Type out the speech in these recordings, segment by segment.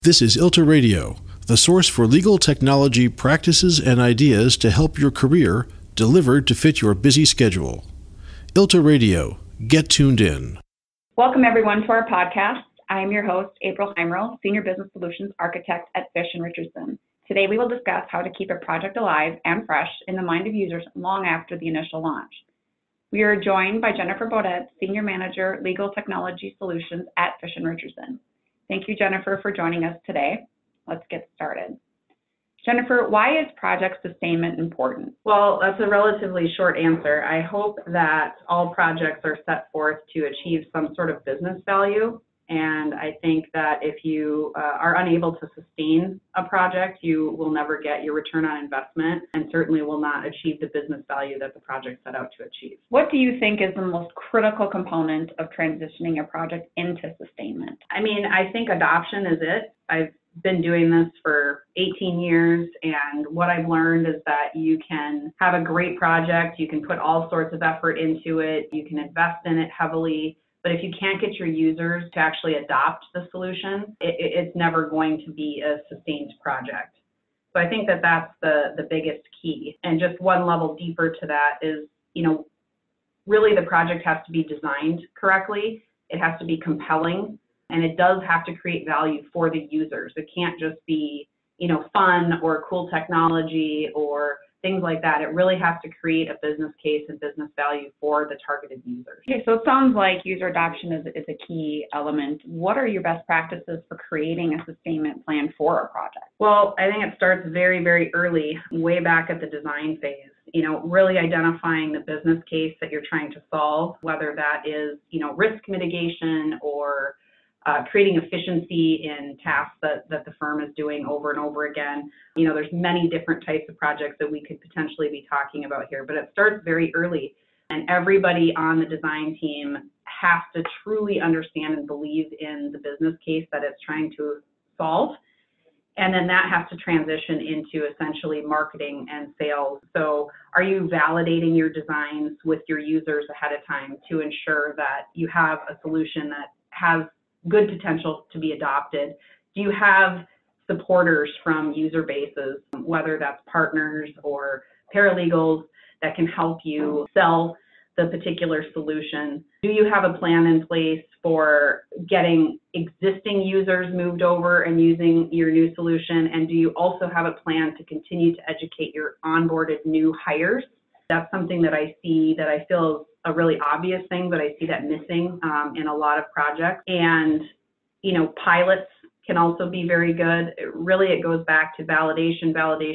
This is ILTA Radio, the source for legal technology practices and ideas to help your career, delivered to fit your busy schedule. ILTA Radio, get tuned in. Welcome everyone to our podcast. I am your host, April Heimrel, Senior Business Solutions Architect at Fish & Richardson. Today we will discuss how to keep a project alive and fresh in the mind of users long after the initial launch. We are joined by Jennifer Baudet, Senior Manager, Legal Technology Solutions at Fish & Richardson. Thank you, Jennifer, for joining us today. Let's get started. Jennifer, why is project sustainment important? Well, that's a relatively short answer. I hope that all projects are set forth to achieve some sort of business value. And I think that if you are unable to sustain a project, you will never get your return on investment and certainly will not achieve the business value that the project set out to achieve. What do you think is the most critical component of transitioning a project into sustainment? I think adoption is it. I've been doing this for 18 years, and what I've learned is that you can have a great project, you can put all sorts of effort into it, you can invest in it heavily, but if you can't get your users to actually adopt the solution, it's never going to be a sustained project. So I think that that's the biggest key. And just one level deeper to that is, really the project has to be designed correctly. It has to be compelling, and it does have to create value for the users. It can't just be, fun or cool technology or things like that. It really has to create a business case and business value for the targeted users. Okay, so it sounds like user adoption is a key element. What are your best practices for creating a sustainment plan for a project? Well, I think it starts very, very early, way back at the design phase. Really identifying the business case that you're trying to solve, whether that is, risk mitigation or creating efficiency in tasks that the firm is doing over and over again. There's many different types of projects that we could potentially be talking about here, but it starts very early. And everybody on the design team has to truly understand and believe in the business case that it's trying to solve. And then that has to transition into essentially marketing and sales. So are you validating your designs with your users ahead of time to ensure that you have a solution that has good potential to be adopted? Do you have supporters from user bases, whether that's partners or paralegals that can help you sell the particular solution? Do you have a plan in place for getting existing users moved over and using your new solution? And do you also have a plan to continue to educate your onboarded new hires? That's something that I see that I feel is a really obvious thing, but I see that missing in a lot of projects. And, pilots can also be very good. It goes back to validation,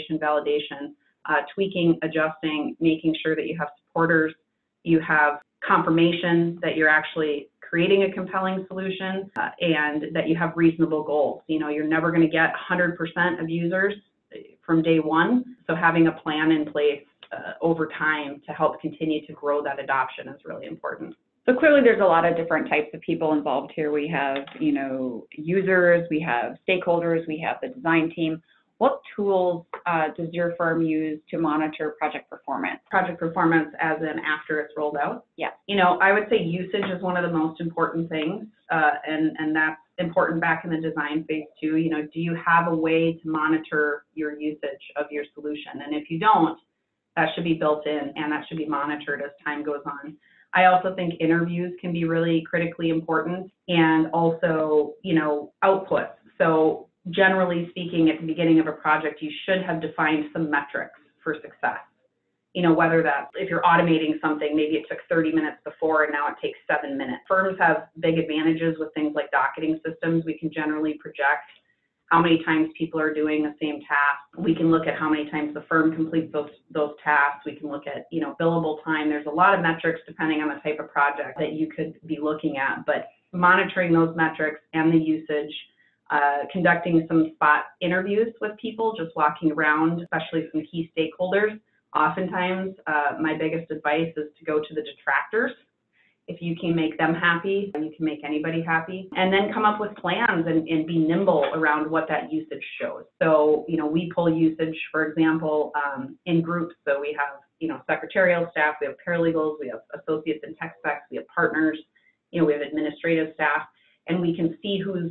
tweaking, adjusting, making sure that you have supporters, you have confirmation that you're actually creating a compelling solution, and that you have reasonable goals. You're never going to get 100% of users from day one. So having a plan in place over time to help continue to grow that adoption is really important. So clearly there's a lot of different types of people involved here. We have, users, we have stakeholders, we have the design team. What tools does your firm use to monitor project performance? Project performance as in after it's rolled out? Yeah. I would say usage is one of the most important things, and that's important back in the design phase too. Do you have a way to monitor your usage of your solution? And if you don't, that should be built in and that should be monitored as time goes on. I also think interviews can be really critically important, and also, outputs. So generally speaking, at the beginning of a project, you should have defined some metrics for success. Whether that's if you're automating something, maybe it took 30 minutes before and now it takes 7 minutes. Firms have big advantages with things like docketing systems. We can generally project how many times people are doing the same task. We can look at how many times the firm completes those tasks. We can look at, billable time. There's a lot of metrics depending on the type of project that you could be looking at, but monitoring those metrics and the usage, conducting some spot interviews with people, just walking around, especially some key stakeholders. Oftentimes, my biggest advice is to go to the detractors. If you can make them happy, you can make anybody happy. And then come up with plans and be nimble around what that usage shows. So, we pull usage, for example, in groups. So we have, secretarial staff, we have paralegals, we have associates in tech specs, we have partners, we have administrative staff, and we can see who's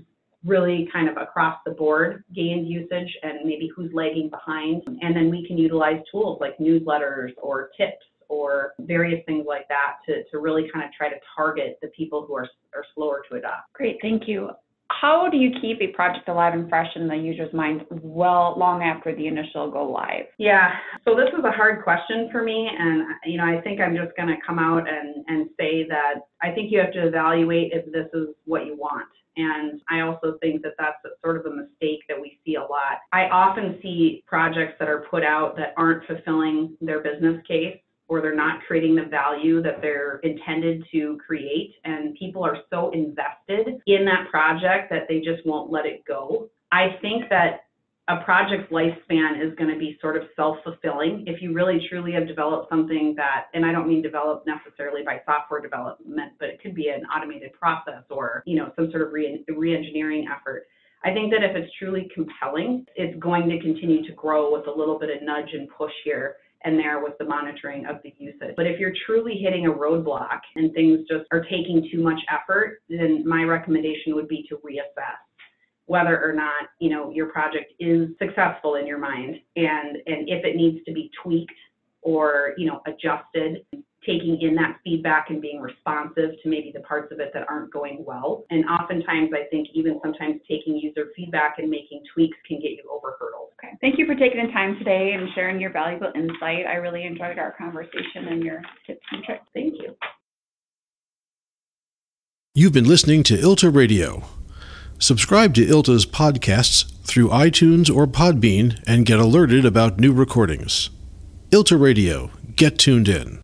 really kind of across the board gained usage and maybe who's lagging behind. And then we can utilize tools like newsletters or tips or various things like that to really kind of try to target the people who are slower to adopt. Great, thank you. How do you keep a project alive and fresh in the user's mind long after the initial go live? Yeah, so this is a hard question for me, and I think I'm just going to come out and say that I think you have to evaluate if this is what you want. And I also think that that's sort of a mistake that we see a lot. I often see projects that are put out that aren't fulfilling their business case, or they're not creating the value that they're intended to create. And people are so invested in that project that they just won't let it go. I think that a project's lifespan is going to be sort of self-fulfilling if you really truly have developed something that, and I don't mean developed necessarily by software development, but it could be an automated process or, some sort of re-engineering effort. I think that if it's truly compelling, it's going to continue to grow with a little bit of nudge and push here and there with the monitoring of the usage. But if you're truly hitting a roadblock and things just are taking too much effort, then my recommendation would be to reassess whether or not, your project is successful in your mind and if it needs to be tweaked or, adjusted, taking in that feedback and being responsive to maybe the parts of it that aren't going well. And oftentimes, I think even sometimes taking user feedback and making tweaks can get you over hurdles. Okay. Thank you for taking the time today and sharing your valuable insight. I really enjoyed our conversation and your tips and tricks. Thank you. You've been listening to ILTA Radio. Subscribe to ILTA's podcasts through iTunes or Podbean and get alerted about new recordings. ILTA Radio. Get tuned in.